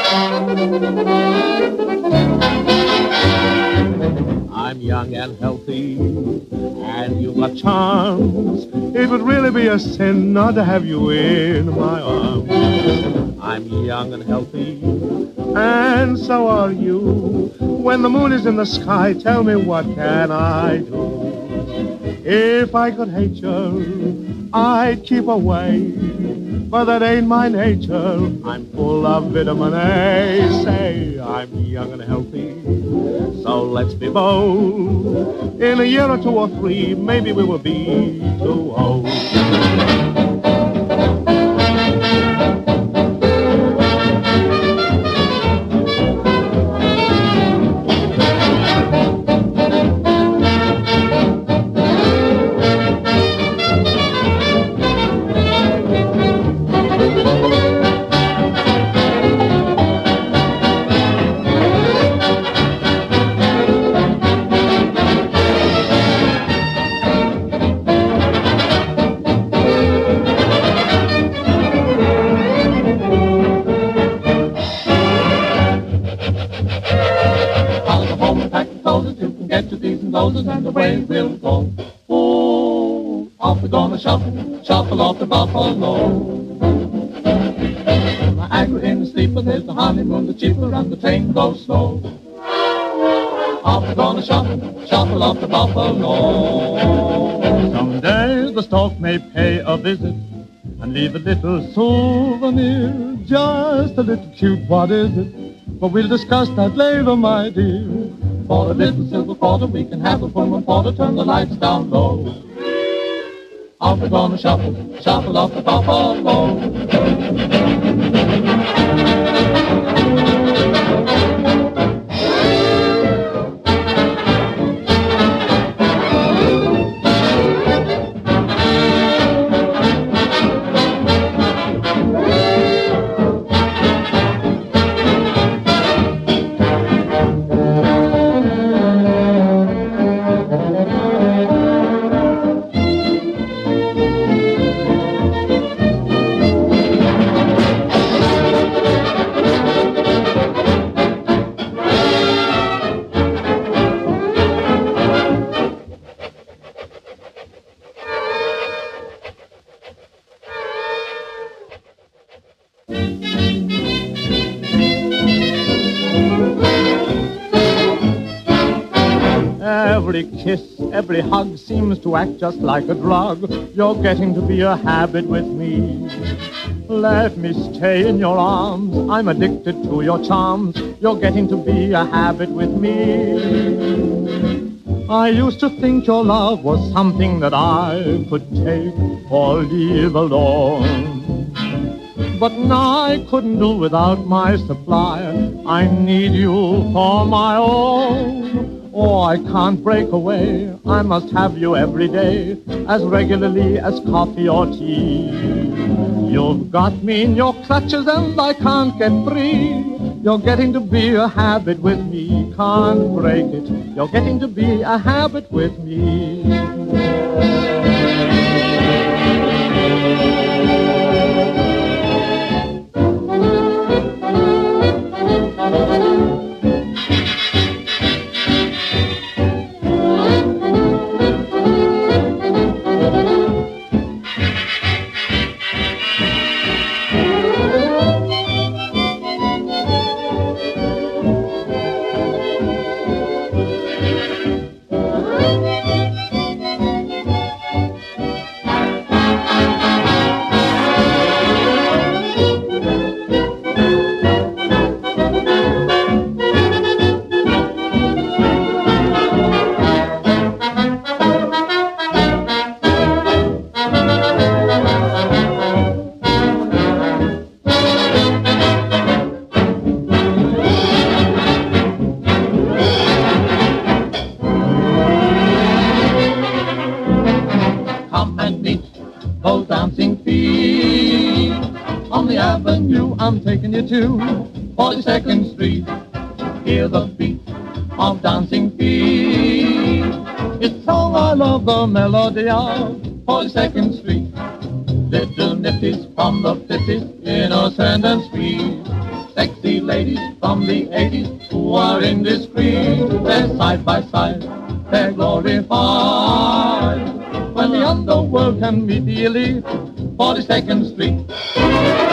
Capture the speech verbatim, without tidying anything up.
I'm young and healthy, and you've got charms. It would really be a sin not to have you in my arms. I'm young and healthy, and so are you. When the moon is in the sky, tell me what can I do? If I could hate you, I'd keep away, but that ain't my nature. I'm full of vitamin A. Say, I'm young and healthy, so let's be bold. In a year or two or three, maybe we will be too old. And away we'll go. Oh, off we're gonna shuffle, shuffle off the buffalo. Niagara in the sleeper, there's the honeymoon, the cheaper, and the train goes slow. Off we're gonna shuffle, shuffle off the buffalo. Someday the stork may pay a visit and leave a little souvenir, just a little cute, what is it? But we'll discuss that later, my dear. For a little silver quarter, we can have a Pullman porter, turn the lights down low. Off we're gonna shuffle, shuffle off the buffalo. Every kiss, every hug seems to act just like a drug. You're getting to be a habit with me. Let me stay in your arms. I'm addicted to your charms. You're getting to be a habit with me. I used to think your love was something that I could take or leave alone. But now I couldn't do without my supply. I need you for my own. Oh, I can't break away. I must have you every day, as regularly as coffee or tea. You've got me in your clutches and I can't get free. You're getting to be a habit with me. Can't break it. You're getting to be a habit with me. I'm taking you to forty-second Street. Hear the beat of dancing feet. It's so I love the melody of forty-second Street. Little nifties from the fifties, innocent and sweet. sexy ladies from the eighties who are indiscreet. They're side by side, they're glorified when the underworld can meet the elite. forty-second Street.